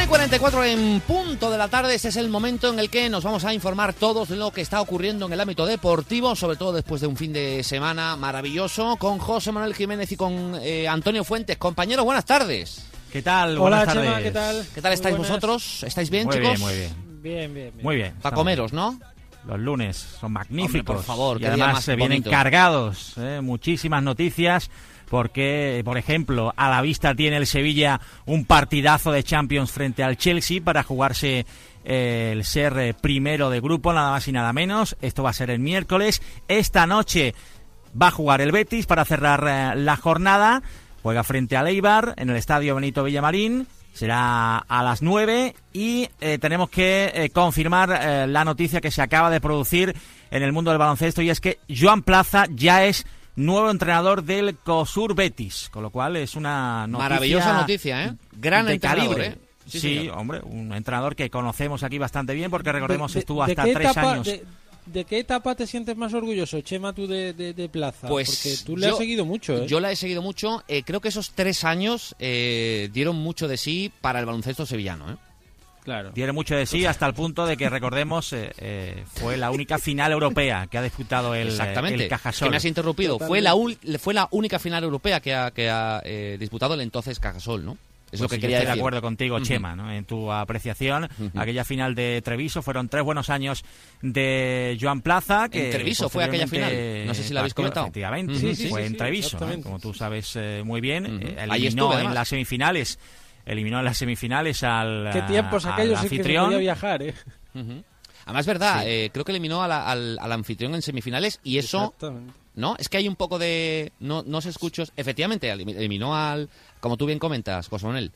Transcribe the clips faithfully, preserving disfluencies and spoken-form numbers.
cuarenta y cuatro en punto de la tarde. Este es el momento en el que nos vamos a informar todos de lo que está ocurriendo en el ámbito deportivo, sobre todo después de un fin de semana maravilloso, con José Manuel Jiménez y con eh, Antonio Fuentes. Compañeros, buenas tardes. ¿Qué tal? Hola, Buenas Chema, tardes. ¿qué tal? ¿Qué tal estáis vosotros? ¿Estáis bien, muy chicos? Bien, muy bien. Bien, bien, bien. Muy bien. Para comeros, ¿no? Los lunes son magníficos. Hombre, por favor, y qué día además más se vienen bonito. cargados, ¿eh? Muchísimas noticias. Porque, por ejemplo, a la vista tiene el Sevilla un partidazo de Champions frente al Chelsea para jugarse eh, el ser eh, primero de grupo, nada más y nada menos. Esto va a ser el miércoles. Esta noche va a jugar el Betis para cerrar eh, la jornada. Juega frente al Eibar en el Estadio Benito Villamarín. Será a las nueve y eh, tenemos que eh, confirmar eh, la noticia que se acaba de producir en el mundo del baloncesto, y es que Joan Plaza ya es nuevo entrenador del COSUR Betis, con lo cual es una noticia maravillosa noticia, ¿eh? Gran de entrenador, calibre. ¿eh? Sí, Sí, señor. hombre, un entrenador que conocemos aquí bastante bien porque recordemos De- de- estuvo de hasta qué tres etapa- años. De, ¿De qué etapa te sientes más orgulloso, Chema, tú de, de, de Plaza? Pues Porque tú le yo- has seguido mucho, ¿eh? Yo la he seguido mucho. Eh, creo que esos tres años eh, dieron mucho de sí para el baloncesto sevillano, ¿eh? Claro. Tiene mucho de sí hasta el punto de que, recordemos, eh, eh, fue la única final europea que ha disputado el, Exactamente. el Cajasol. Que me has interrumpido. Fue la, ul- fue la única final europea que ha, que ha eh, disputado el entonces Cajasol, ¿no? Es Pues lo que sí, quería yo estoy decir. de acuerdo contigo, Ujú. Chema, ¿no? En tu apreciación. Ujú. Aquella final de Treviso fueron tres buenos años de Joan Plaza. Que En Treviso fue aquella posteriormente final. No sé si la habéis partió, comentado. Efectivamente, Ujú. Sí, sí, fue sí, en sí, Treviso, ¿no? exactamente. Como tú sabes eh, muy bien. Ujú. Eh, Ahí eliminó estuve, en además. las semifinales. Eliminó en las semifinales al, Qué tiempos al aquellos en que se anfitrión. podía viajar, ¿eh? Ujú. Además, es verdad, Sí. eh, creo que eliminó a la- al, al anfitrión en semifinales y eso, Exactamente. ¿no? Es que hay un poco de... No, no se escucha... Efectivamente, eliminó al... Como tú bien comentas, José Manuel.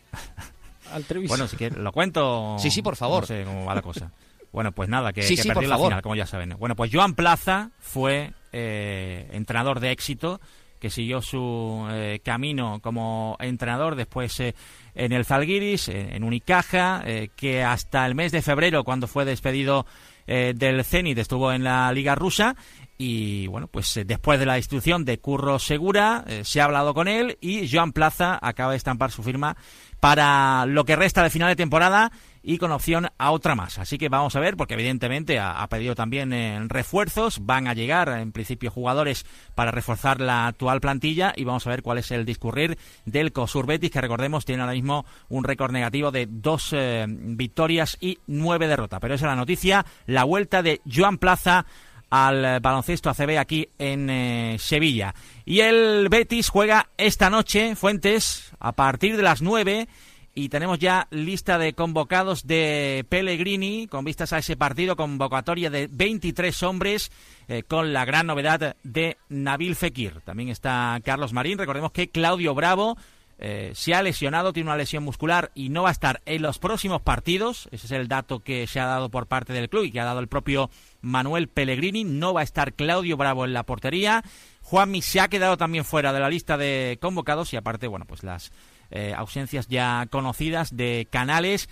Al Treviso. Bueno, si quieres, ¿lo cuento? Sí, sí, por favor. No sé cómo va la cosa. Bueno, pues nada, que, Sí, que sí, perdió por la favor. final, como ya saben. Bueno, pues Joan Plaza fue eh, entrenador de éxito, que siguió su eh, camino como entrenador después eh, en el Zalgiris, eh, en Unicaja, eh, que hasta el mes de febrero, cuando fue despedido eh, del Zenit, estuvo en la Liga Rusa. Y bueno, pues eh, después de la destitución de Curro Segura, eh, se ha hablado con él y Joan Plaza acaba de estampar su firma para lo que resta de final de temporada y con opción a otra más. Así que vamos a ver, porque evidentemente ha, ha pedido también eh, refuerzos, van a llegar en principio jugadores para reforzar la actual plantilla y vamos a ver cuál es el discurrir del COSUR Betis, que recordemos tiene ahora mismo un récord negativo de dos eh, victorias y nueve derrotas. Pero esa es la noticia, la vuelta de Joan Plaza al eh, baloncesto A C B aquí en eh, Sevilla. Y el Betis juega esta noche, Fuentes, a partir de las nueve, y tenemos ya lista de convocados de Pellegrini con vistas a ese partido, convocatoria de veintitrés hombres, eh, con la gran novedad de Nabil Fekir. También está Carlos Marín. Recordemos que Claudio Bravo eh, se ha lesionado, tiene una lesión muscular y no va a estar en los próximos partidos. Ese es el dato que se ha dado por parte del club y que ha dado el propio Manuel Pellegrini. No va a estar Claudio Bravo en la portería. Juanmi se ha quedado también fuera de la lista de convocados y aparte, bueno, pues las eh, ausencias ya conocidas de Canales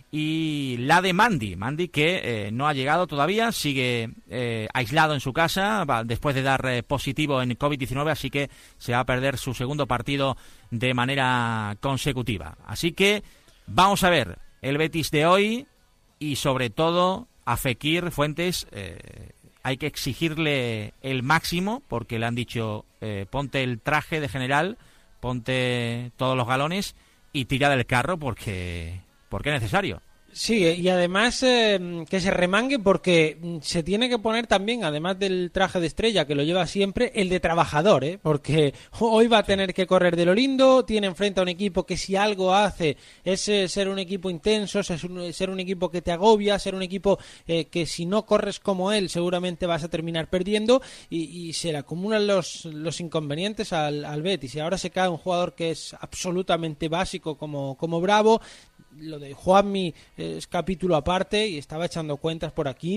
y la de Mandy, Mandy que eh, no ha llegado todavía, sigue eh, aislado en su casa va, después de dar eh, positivo en covid diecinueve, así que se va a perder su segundo partido de manera consecutiva. Así que vamos a ver el Betis de hoy y sobre todo a Fekir, Fuentes, eh, hay que exigirle el máximo porque le han dicho eh, ponte el traje de general, ponte todos los galones y tira del carro porque, porque es necesario. Sí, y además eh, que se remangue porque se tiene que poner también, además del traje de estrella que lo lleva siempre, el de trabajador, ¿eh? Porque hoy va a tener que correr de lo lindo, tiene enfrente a un equipo que si algo hace es eh, ser un equipo intenso, es un, ser un equipo que te agobia, ser un equipo eh, que si no corres como él seguramente vas a terminar perdiendo y, y se le acumulan los, los inconvenientes al, al Betis y ahora se cae un jugador que es absolutamente básico como, como Bravo. Lo de Juanmi es capítulo aparte y estaba echando cuentas por aquí.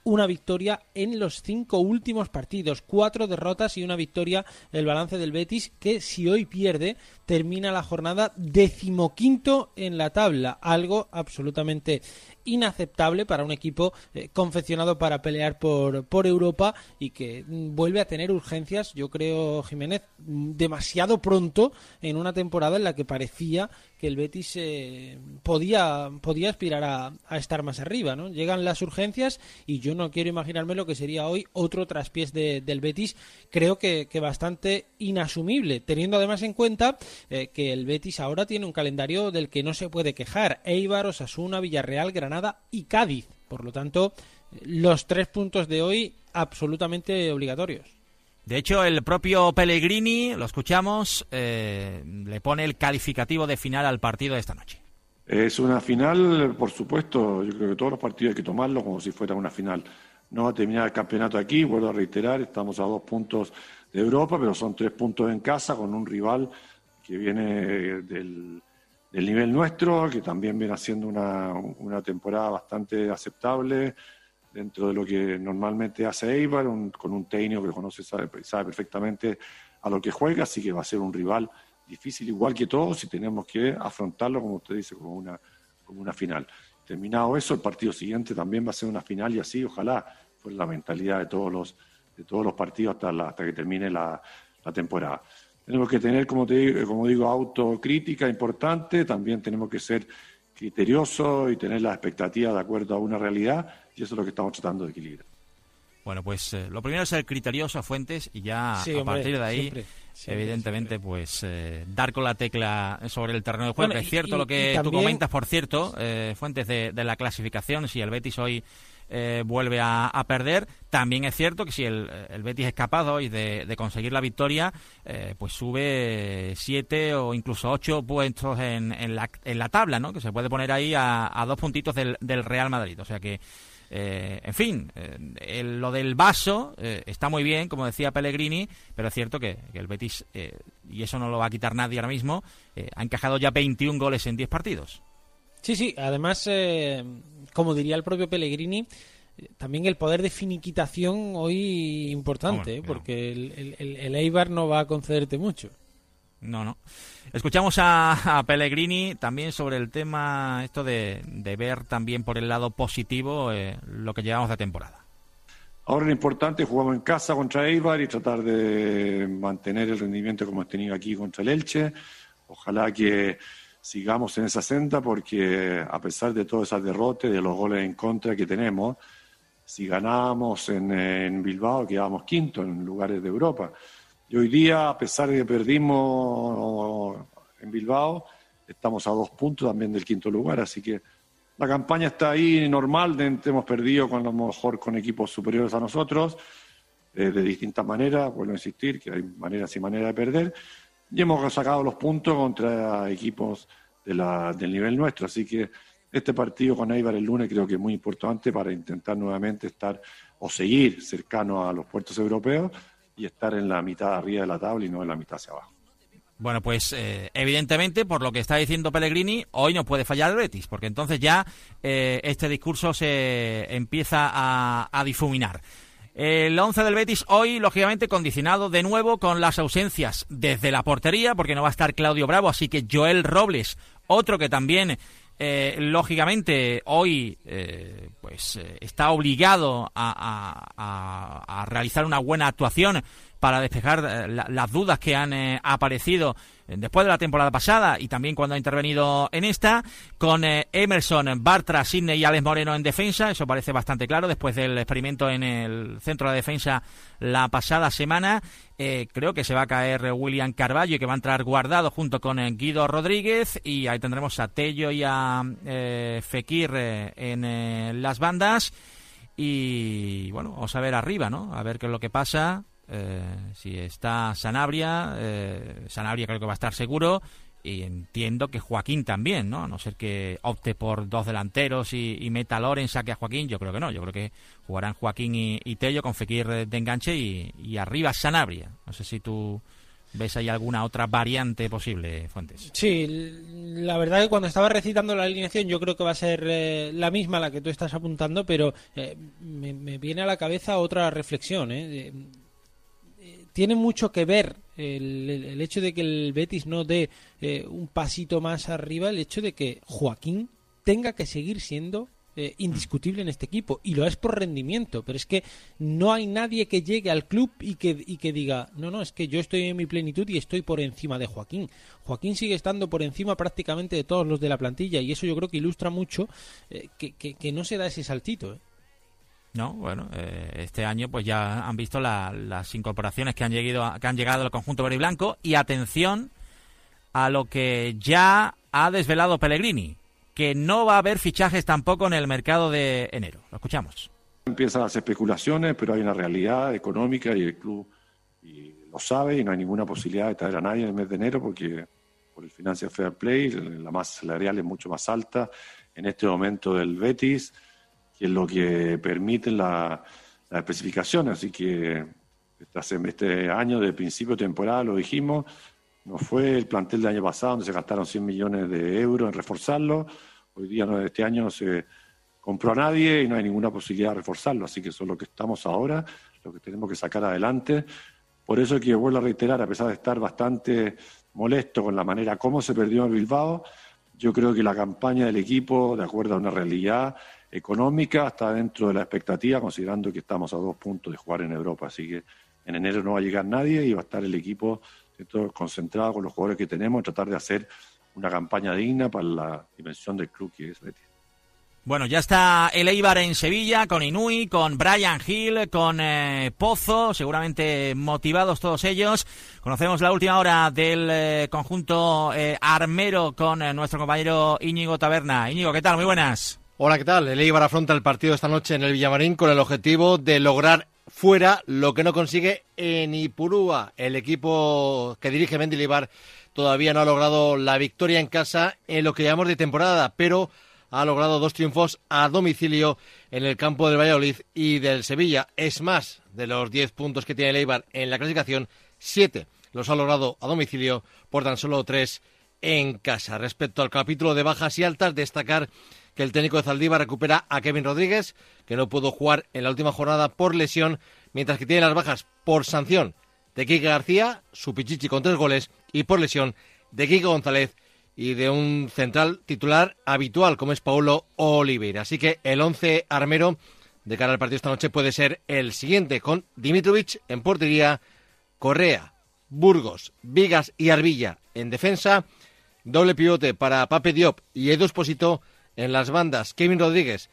una victoria en los cinco últimos partidos, cuatro derrotas y una victoria, el balance del Betis, que si hoy pierde termina la jornada decimoquinto en la tabla, algo absolutamente inaceptable para un equipo eh, confeccionado para pelear por, por Europa y que mm, vuelve a tener urgencias, yo creo, Jiménez, demasiado pronto en una temporada en la que parecía que el Betis eh, podía, podía aspirar a, a estar más arriba, ¿no? Llegan las urgencias y yo no quiero imaginarme lo que sería hoy otro traspiés de, del Betis, creo que, que bastante inasumible, teniendo además en cuenta eh, que el Betis ahora tiene un calendario del que no se puede quejar: Eibar, Osasuna, Villarreal, Granada y Cádiz. Por lo tanto, los tres puntos de hoy absolutamente obligatorios. De hecho, el propio Pellegrini, lo escuchamos, eh, le pone el calificativo de final al partido de esta noche. Es una final, por supuesto. Yo creo que todos los partidos hay que tomarlos como si fuera una final. No va a terminar el campeonato aquí, vuelvo a reiterar, estamos a dos puntos de Europa, pero son tres puntos en casa con un rival que viene del, del nivel nuestro, que también viene haciendo una, una temporada bastante aceptable dentro de lo que normalmente hace Eibar, un, con un técnico que conoce, sabe, sabe perfectamente a lo que juega, así que va a ser un rival difícil igual que todos y tenemos que afrontarlo, como usted dice, como una, como una final. Terminado eso, el partido siguiente también va a ser una final y así, ojalá, fue la mentalidad de todos los, de todos los partidos hasta, la, hasta que termine la, la temporada. Tenemos que tener, como, te digo, como digo, autocrítica importante, también tenemos que ser criteriosos y tener las expectativas de acuerdo a una realidad, y eso es lo que estamos tratando de equilibrar. Bueno, pues eh, lo primero es ser criterioso a Fuentes y ya sí, a hombre, partir de ahí, siempre, siempre, evidentemente, siempre. pues eh, dar con la tecla sobre el terreno de juego. Bueno, es cierto y, lo que y tú también... comentas, por cierto, eh, Fuentes, de, de la clasificación, si el Betis hoy eh, vuelve a, a perder, también es cierto que si el, el Betis es capaz hoy de, de conseguir la victoria, eh, pues sube siete o incluso ocho puestos en, en, la, en la tabla, ¿no? Que se puede poner ahí a, a dos puntitos del, del Real Madrid, o sea que Eh, en fin, eh, el, lo del vaso eh, está muy bien, como decía Pellegrini, pero es cierto que, que el Betis, eh, y eso no lo va a quitar nadie ahora mismo, eh, ha encajado ya veintiún goles en diez partidos. Sí, sí, además, eh, como diría el propio Pellegrini, eh, también el poder de finiquitación hoy importante, Hombre, eh, porque el, el, el Eibar no va a concederte mucho. No, no. Escuchamos a, a Pellegrini también sobre el tema esto de, de ver también por el lado positivo eh, lo que llevamos de temporada. Ahora lo importante es jugamos en casa contra Eibar y tratar de mantener el rendimiento como hemos tenido aquí contra el Elche. Ojalá que sigamos en esa senda porque a pesar de todas esas derrotas, de los goles en contra que tenemos, si ganábamos en, en Bilbao quedábamos quinto en lugares de Europa. Y hoy día, a pesar de que perdimos en Bilbao, estamos a dos puntos también del quinto lugar, así que la campaña está ahí normal, hemos perdido con, a lo mejor con equipos superiores a nosotros, eh, de distintas maneras, vuelvo a insistir que hay maneras y maneras de perder, y hemos sacado los puntos contra equipos de la, del nivel nuestro, así que este partido con Eibar el lunes creo que es muy importante para intentar nuevamente estar o seguir cercano a los puertos europeos, y estar en la mitad arriba de la tabla y no en la mitad hacia abajo. Bueno, pues eh, evidentemente, por lo que está diciendo Pellegrini, hoy no puede fallar el Betis, porque entonces ya eh, este discurso se empieza a, a difuminar. El once del Betis hoy, lógicamente, condicionado de nuevo con las ausencias desde la portería, porque no va a estar Claudio Bravo, así que Joel Robles, otro que también... Eh, lógicamente hoy eh, pues eh, está obligado a, a, a, a realizar una buena actuación para despejar eh, la, las dudas que han eh, aparecido eh, después de la temporada pasada y también cuando ha intervenido en esta, con eh, Emerson, Bartra, Sidney y Alex Moreno en defensa. Eso parece bastante claro después del experimento en el centro de la defensa la pasada semana. Eh, creo que se va a caer William Carvalho y que va a entrar Guardado junto con eh, Guido Rodríguez, y ahí tendremos a Tello y a eh, Fekir eh, en eh, las bandas. Y bueno, vamos a ver arriba, ¿no? A ver qué es lo que pasa. Eh, si está Sanabria, eh, Sanabria creo que va a estar seguro, y entiendo que Joaquín también, ¿no? A no ser que opte por dos delanteros y, y meta a Loren, saque a Joaquín, yo creo que no, yo creo que jugarán Joaquín y, y Tello con Fekir de enganche y, y arriba Sanabria. No sé si tú ¿Ves ahí alguna otra variante posible, Fuentes? Sí, la verdad que cuando estaba recitando la alineación yo creo que va a ser eh, la misma la que tú estás apuntando, pero eh, me, me viene a la cabeza otra reflexión. ¿eh? Eh, eh, tiene mucho que ver el, el, el hecho de que el Betis no dé eh, un pasito más arriba, el hecho de que Joaquín tenga que seguir siendo Eh, indiscutible en este equipo, y lo es por rendimiento, pero es que no hay nadie que llegue al club y que, y que diga, no, no, es que yo estoy en mi plenitud y estoy por encima de Joaquín. Joaquín sigue estando por encima prácticamente de todos los de la plantilla, y eso yo creo que ilustra mucho eh, que, que, que no se da ese saltito. ¿eh? No, bueno, eh, este año pues ya han visto la, las incorporaciones que han llegado, a, que han llegado al conjunto verde y blanco, y atención a lo que ya ha desvelado Pellegrini, que no va a haber fichajes tampoco en el mercado de enero. Lo escuchamos. Empiezan las especulaciones, pero hay una realidad económica y el club y lo sabe, y no hay ninguna posibilidad de traer a nadie en el mes de enero porque por el Financial Fair Play la masa salarial es mucho más alta en este momento del Betis, que es lo que permiten la, las especificaciones. Así que este año de principio de temporada, lo dijimos, no fue el plantel del año pasado donde se gastaron cien millones de euros en reforzarlo. Hoy día, no, este año no se compró a nadie y no hay ninguna posibilidad de reforzarlo. Así que eso es lo que estamos ahora, lo que tenemos que sacar adelante. Por eso que vuelvo a reiterar, a pesar de estar bastante molesto con la manera como se perdió en Bilbao, yo creo que la campaña del equipo, de acuerdo a una realidad económica, está dentro de la expectativa, considerando que estamos a dos puntos de jugar en Europa. Así que en enero no va a llegar nadie y va a estar el equipo concentrado con los jugadores que tenemos, tratar de hacer una campaña digna para la dimensión del club que es Betis. Bueno, ya está el Eibar en Sevilla, con Inui, con Brian Hill, con eh, Pozo, seguramente motivados todos ellos. Conocemos la última hora del eh, conjunto eh, armero con eh, nuestro compañero Íñigo Taberna. Íñigo, ¿qué tal? Muy buenas. Hola, ¿qué tal? El Eibar afronta el partido esta noche en el Villamarín con el objetivo de lograr fuera lo que no consigue en Ipurúa. El equipo que dirige Mendilibar todavía no ha logrado la victoria en casa en lo que llamamos de temporada, pero ha logrado dos triunfos a domicilio en el campo del Valladolid y del Sevilla. Es más, de los diez puntos que tiene el Eibar en la clasificación, siete los ha logrado a domicilio por tan solo tres en casa. Respecto al capítulo de bajas y altas, destacar que el técnico de Zaldívar recupera a Kevin Rodríguez, que no pudo jugar en la última jornada por lesión, mientras que tiene las bajas por sanción de Quique García, su pichichi con tres goles, y por lesión de Quique González y de un central titular habitual como es Paulo Oliveira. Así que el once armero de cara al partido esta noche puede ser el siguiente, con Dimitrovic en portería, Correa, Burgos, Vigas y Arbilla en defensa, doble pivote para Pape Diop y Edu Esposito en las bandas, Kevin Rodríguez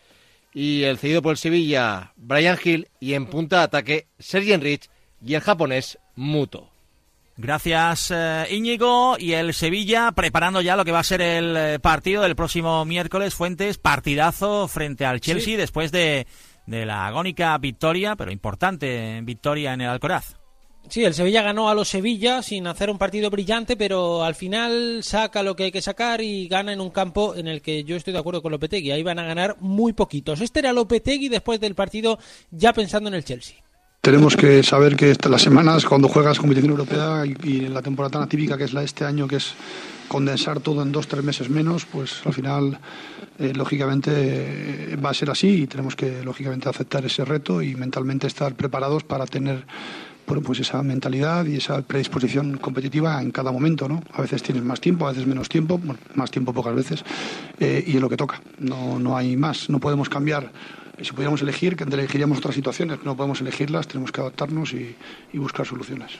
y el cedido por el Sevilla, Brian Hill, y en punta de ataque, Sergi Enrich y el japonés Muto. Gracias, eh, Íñigo. Y el Sevilla preparando ya lo que va a ser el eh, partido del próximo miércoles. Fuentes, partidazo frente al Chelsea, sí, después de, de la agónica victoria, pero importante victoria en el Alcoraz. Sí, el Sevilla ganó a los Sevilla sin hacer un partido brillante, pero al final saca lo que hay que sacar y gana en un campo en el que yo estoy de acuerdo con Lopetegui. Ahí van a ganar muy poquitos. Este era Lopetegui después del partido, ya pensando en el Chelsea. Tenemos que saber que las semanas, cuando juegas competición europea y, y en la temporada tan atípica que es la de este año, que es condensar todo en dos, tres meses menos, pues al final, eh, lógicamente, eh, va a ser así y tenemos que, lógicamente, aceptar ese reto y mentalmente estar preparados para tener, bueno, pues esa mentalidad y esa predisposición competitiva en cada momento, ¿no? A veces tienes más tiempo, a veces menos tiempo, bueno, más tiempo pocas veces, eh, y es lo que toca. No, no hay más, no podemos cambiar. Si pudiéramos elegir, que elegiríamos otras situaciones, pero no podemos elegirlas, tenemos que adaptarnos y, y buscar soluciones.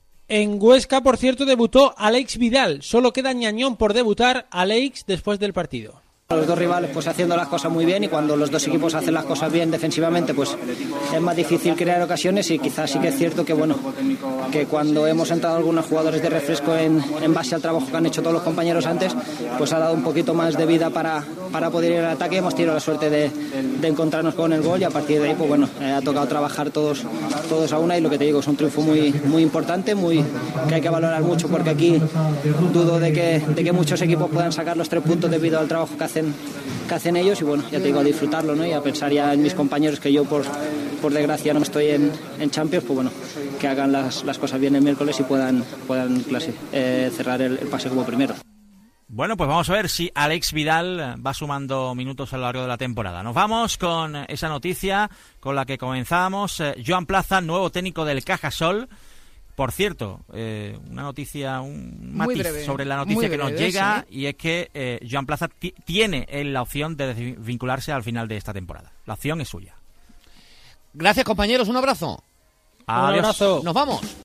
En Huesca, por cierto, debutó Alex Vidal. Solo queda Ñañón por debutar. Alex, después del partido. Los dos rivales pues haciendo las cosas muy bien, y cuando los dos equipos hacen las cosas bien defensivamente, pues es más difícil crear ocasiones, y quizás sí que es cierto que bueno que cuando hemos entrado algunos jugadores de refresco en, en base al trabajo que han hecho todos los compañeros antes, pues ha dado un poquito más de vida para, para poder ir al ataque. Hemos tenido la suerte de, de encontrarnos con el gol, y a partir de ahí pues bueno eh, ha tocado trabajar todos todos a una, y lo que te digo es un triunfo muy muy importante, muy que hay que valorar mucho, porque aquí dudo de que, de que muchos equipos puedan sacar los tres puntos debido al trabajo que hacen que hacen ellos y bueno, ya te digo, a disfrutarlo, ¿no? Y a pensar ya en mis compañeros, que yo por, por desgracia no estoy en, en Champions, pues bueno, que hagan las, las cosas bien el miércoles y puedan, puedan clase, eh, cerrar el, el pase como primero. Bueno, pues vamos a ver si Alex Vidal va sumando minutos a lo largo de la temporada. Nos vamos con esa noticia con la que comenzamos. Eh, Joan Plaza, nuevo técnico del Cajasol. Por cierto, eh, una noticia, un matiz breve, sobre la noticia que breve, nos llega, sí. Y es que eh, Joan Plaza t- tiene él la opción de desvincularse al final de esta temporada. La opción es suya. Gracias, compañeros. Un abrazo. Adiós. Un abrazo. Nos vamos.